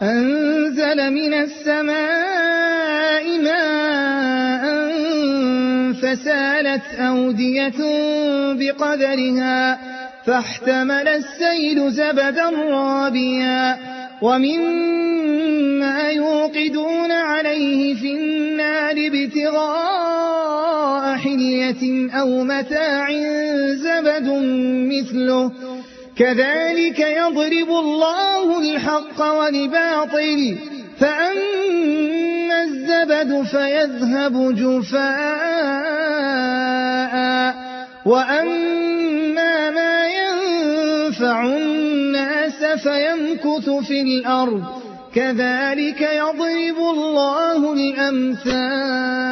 أنزل من السماء ماء فسالت أودية بقدرها فاحتمل السيل زبدا رابيا ومما يوقدون عليه في النار ابتغاء حلية أو متاع زبد مثله كذلك يضرب الله الحق والباطل فأما الزبد فيذهب جفاء وأما ما ينفع الناس فيمكث في الأرض كذلك يضرب الله الأمثال